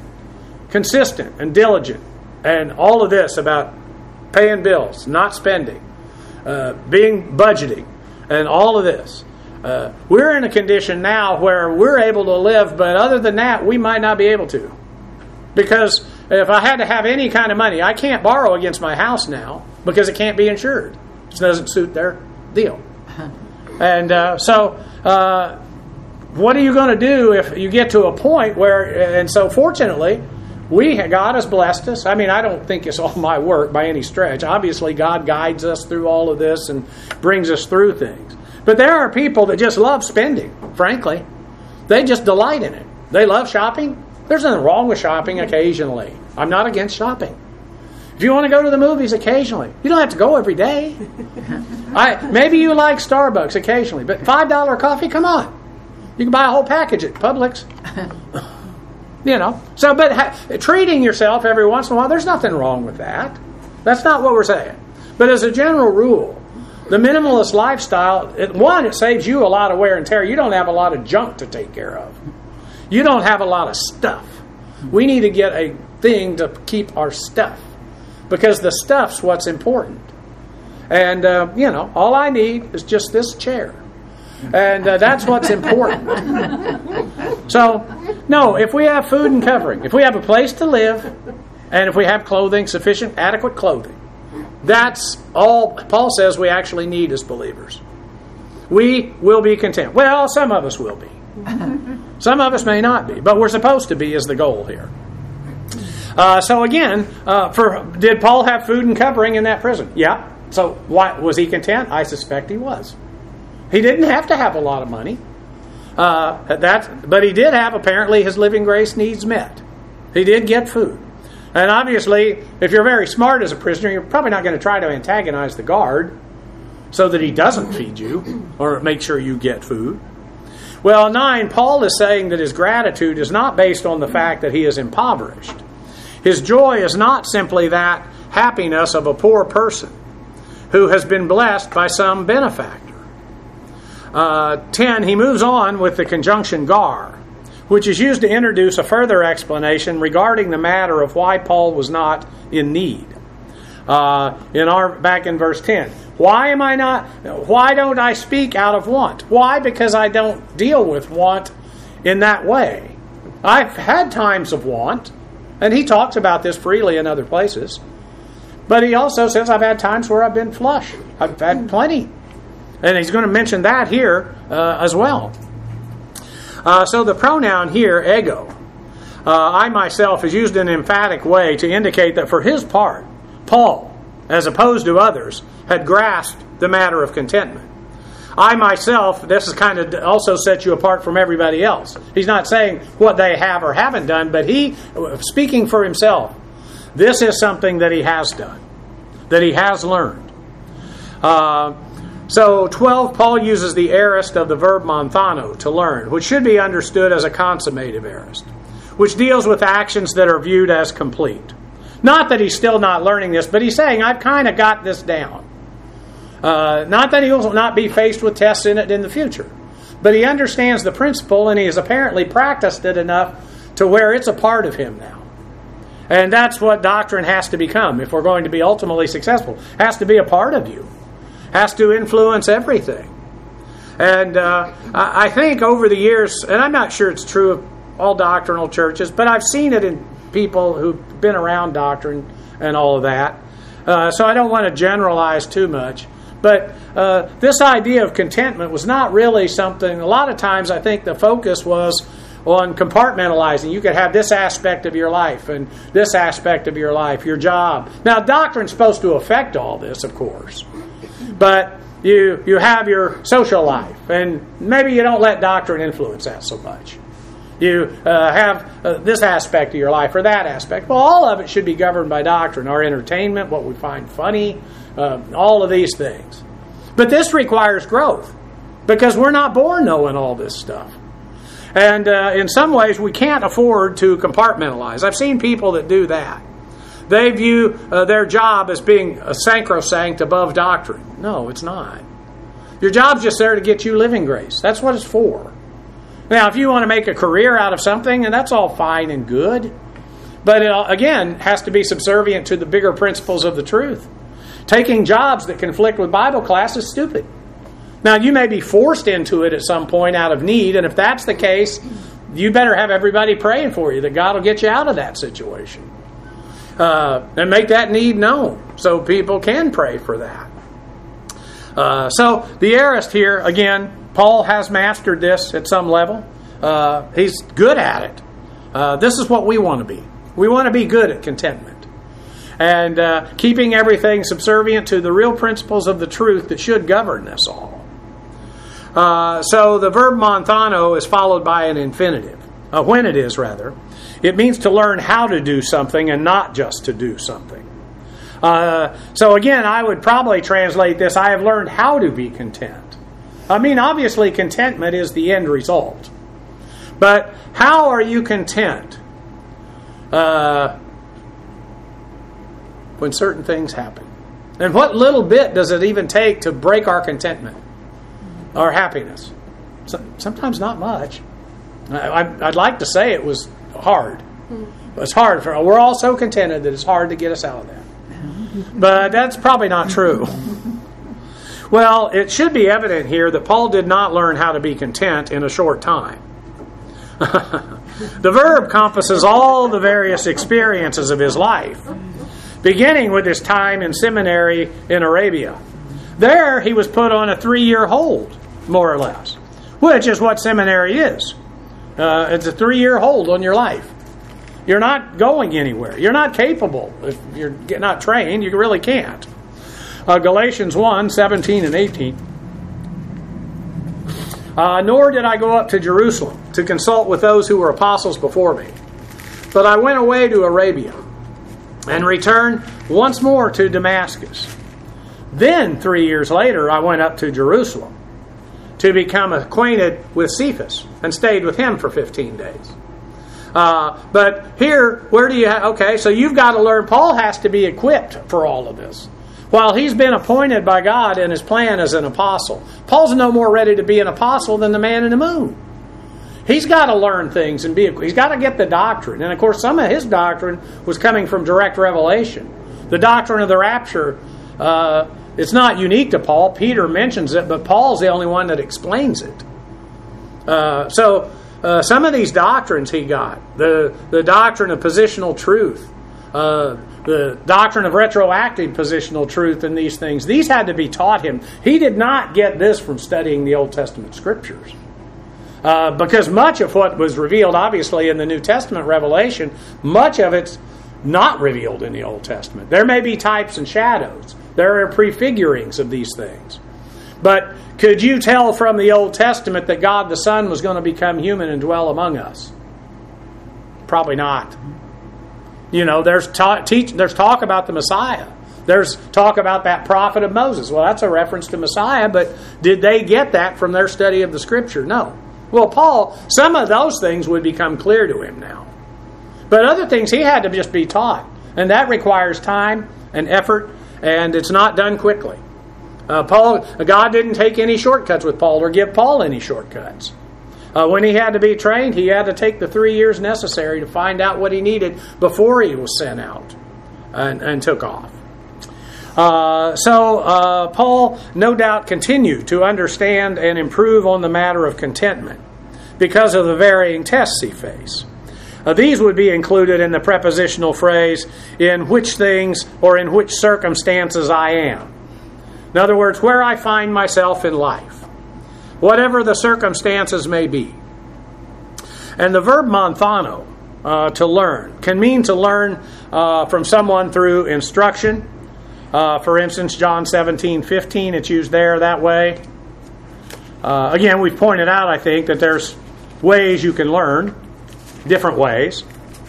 consistent and diligent and all of this about paying bills, not spending, uh, being budgeting, and all of this. Uh, we're in a condition now where we're able to live, but other than that, we might not be able to. Because if I had to have any kind of money, I can't borrow against my house now because it can't be insured. It doesn't suit their deal. And uh, so, uh, what are you going to do if you get to a point where, and so fortunately, we God has blessed us. I mean, I don't think it's all my work by any stretch. Obviously, God guides us through all of this and brings us through things. But there are people that just love spending, frankly. They just delight in it. They love shopping. There's nothing wrong with shopping occasionally. I'm not against shopping. If you want to go to the movies occasionally, you don't have to go every day. I, maybe you like Starbucks occasionally, but five dollar coffee, come on. You can buy a whole package at Publix. You know. So, but ha, treating yourself every once in a while, there's nothing wrong with that. That's not what we're saying. But as a general rule, the minimalist lifestyle, it, one, it saves you a lot of wear and tear. You don't have a lot of junk to take care of. You don't have a lot of stuff. We need to get a thing to keep our stuff. Because the stuff's what's important. And, uh, you know, all I need is just this chair. And uh, that's what's important. So, no, if we have food and covering, if we have a place to live, and if we have clothing, sufficient, adequate clothing, that's all Paul says we actually need as believers. We will be content. Well, some of us will be. Some of us may not be, but we're supposed to be is the goal here. Uh, so again, uh, for did Paul have food and covering in that prison? Yeah. So why, was he content? I suspect he was. He didn't have to have a lot of money. Uh, that, but he did have, apparently, his living grace needs met. He did get food. And obviously, if you're very smart as a prisoner, you're probably not going to try to antagonize the guard so that he doesn't feed you or make sure you get food. Well, nine, Paul is saying that his gratitude is not based on the fact that he is impoverished. His joy is not simply that happiness of a poor person who has been blessed by some benefactor. Uh, ten, he moves on with the conjunction gar, which is used to introduce a further explanation regarding the matter of why Paul was not in need. Uh, in our back in verse ten, why am I not? Why don't I speak out of want? Why? Because I don't deal with want in that way. I've had times of want, and he talks about this freely in other places. But he also says I've had times where I've been flush. I've had plenty. And he's going to mention that here uh, as well. Uh, so the pronoun here, ego, uh, I myself, is used in an emphatic way to indicate that for his part, Paul, as opposed to others, had grasped the matter of contentment. I myself, this is kind of also sets you apart from everybody else. He's not saying what they have or haven't done, but he, speaking for himself, this is something that he has done, that he has learned. Uh, So, twelve, Paul uses the aorist of the verb monthano, to learn, which should be understood as a consummative aorist, which deals with actions that are viewed as complete. Not that he's still not learning this, but he's saying, I've kind of got this down. Uh, not that he will not be faced with tests in it in the future, but he understands the principle, and he has apparently practiced it enough to where it's a part of him now. And that's what doctrine has to become if we're going to be ultimately successful. It has to be a part of you. Has to influence everything. And uh, I think over the years, and I'm not sure it's true of all doctrinal churches, but I've seen it in people who've been around doctrine and all of that. Uh, so I don't want to generalize too much. But uh, this idea of contentment was not really something, a lot of times I think the focus was on compartmentalizing. You could have this aspect of your life and this aspect of your life, your job. Now, doctrine's supposed to affect all this, of course. But you you have your social life, and maybe you don't let doctrine influence that so much. You uh, have uh, this aspect of your life or that aspect. Well, all of it should be governed by doctrine. Our entertainment, what we find funny, uh, all of these things. But this requires growth, because we're not born knowing all this stuff. And uh, in some ways, we can't afford to compartmentalize. I've seen people that do that. They view uh, their job as being a sacrosanct above doctrine. No, it's not. Your job's just there to get you living grace. That's what it's for. Now, if you want to make a career out of something, and that's all fine and good. But it, again, has to be subservient to the bigger principles of the truth. Taking jobs that conflict with Bible class is stupid. Now, you may be forced into it at some point out of need, and if that's the case, you better have everybody praying for you that God will get you out of that situation. Uh, and make that need known so people can pray for that. Uh, so, the aorist here, again, Paul has mastered this at some level. Uh, he's good at it. Uh, this is what we want to be. We want to be good at contentment. And uh, keeping everything subservient to the real principles of the truth that should govern this all. Uh, so the verb monthano is followed by an infinitive. Uh, when it is, rather. It means to learn how to do something and not just to do something. Uh, so again, I would probably translate this, I have learned how to be content. I mean, obviously contentment is the end result. But how are you content uh, when certain things happen? And what little bit does it even take to break our contentment, our happiness? So, sometimes not much. I, I'd like to say it was hard. It's hard. For, we're all so contented that it's hard to get us out of that. But that's probably not true. Well, it should be evident here that Paul did not learn how to be content in a short time. The verb encompasses all the various experiences of his life, beginning with his time in seminary in Arabia. There, he was put on a three-year hold, more or less, which is what seminary is. Uh, it's a three-year hold on your life. You're not going anywhere. You're not capable. If you're not trained, you really can't. Uh, Galatians one, seventeen and eighteen. Uh, Nor did I go up to Jerusalem to consult with those who were apostles before me. But I went away to Arabia and returned once more to Damascus. Then, three years later, I went up to Jerusalem to become acquainted with Cephas and stayed with him for fifteen days. Uh, but here, where do you have... Okay, so you've got to learn. Paul has to be equipped for all of this. While he's been appointed by God in his plan as an apostle, Paul's no more ready to be an apostle than the man in the moon. He's got to learn things and be. He's got to get the doctrine. And of course, some of his doctrine was coming from direct revelation. The doctrine of the rapture, uh, it's not unique to Paul. Peter mentions it, but Paul's the only one that explains it. Uh, so uh, some of these doctrines he got, the, the doctrine of positional truth, uh, the doctrine of retroactive positional truth and these things, these had to be taught him. He did not get this from studying the Old Testament Scriptures. Uh, because much of what was revealed, obviously, in the New Testament revelation, much of it's not revealed in the Old Testament. There may be types and shadows. There are prefigurings of these things. But could you tell from the Old Testament that God the Son was going to become human and dwell among us? Probably not. You know, there's talk, teach, there's talk about the Messiah. There's talk about that prophet of Moses. Well, that's a reference to Messiah, but did they get that from their study of the Scripture? No. Well, Paul, some of those things would become clear to him now. But other things he had to just be taught. And that requires time and effort, and it's not done quickly. Uh, Paul, God didn't take any shortcuts with Paul or give Paul any shortcuts. Uh, when he had to be trained, he had to take the three years necessary to find out what he needed before he was sent out and, and took off. Uh, so uh, Paul no doubt continued to understand and improve on the matter of contentment because of the varying tests he faced. Uh, these would be included in the prepositional phrase, in which things or in which circumstances I am. In other words, where I find myself in life, whatever the circumstances may be. And the verb monthano, uh, to learn, can mean to learn uh, from someone through instruction. Uh, for instance, John seventeen fifteen, it's used there that way. Uh, again, we've pointed out, I think, that there's ways you can learn, different ways.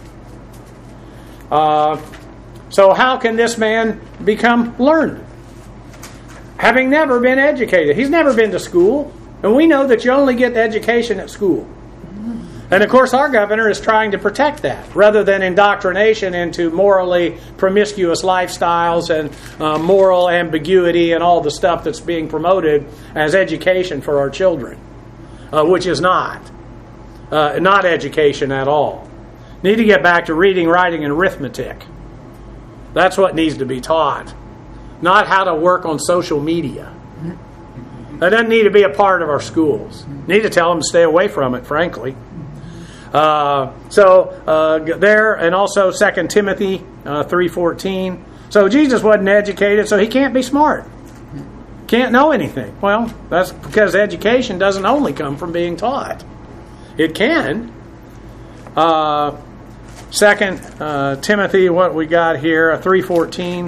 Uh, so how can this man become learned? Having never been educated. He's never been to school. And we know that you only get education at school. And of course our governor is trying to protect that, rather than indoctrination into morally promiscuous lifestyles and uh, moral ambiguity and all the stuff that's being promoted as education for our children, uh, which is not. Uh, not education at all. Need to get back to reading, writing, and arithmetic. That's what needs to be taught. not how to work on social media. That doesn't need to be a part of our schools. We need to tell them to stay away from it, frankly. Uh, so uh, there, and also Second Timothy uh, three fourteen. So Jesus wasn't educated, so he can't be smart. Can't know anything. Well, that's because education doesn't only come from being taught. It can. Uh, Second uh, Timothy, what we got here, three fourteen.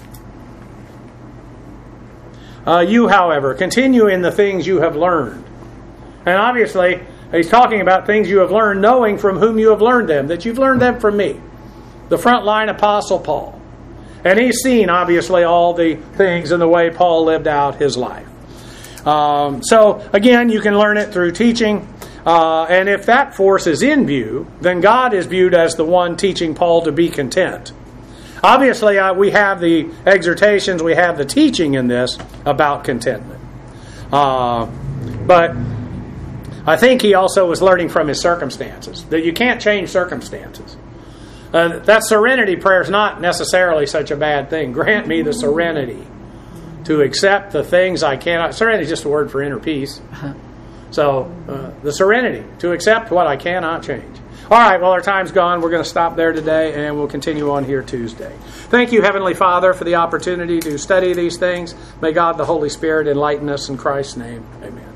Uh, you, however, continue in the things you have learned. And obviously, he's talking about things you have learned, knowing from whom you have learned them, that you've learned them from me, the frontline apostle Paul. And he's seen, obviously, all the things and the way Paul lived out his life. Um, so, again, you can learn it through teaching. Uh, and if that force is in view, then God is viewed as the one teaching Paul to be content. Obviously, uh, we have the exhortations, we have the teaching in this about contentment. Uh, but I think he also was learning from his circumstances, that you can't change circumstances. Uh, that serenity prayer is not necessarily such a bad thing. Grant me the serenity to accept the things I cannot. Serenity is just a word for inner peace. So, uh, the serenity to accept what I cannot change. All right, well, our time's gone. We're going to stop there today, and we'll continue on here Tuesday. Thank you, Heavenly Father, for the opportunity to study these things. May God, the Holy Spirit, enlighten us in Christ's name. Amen.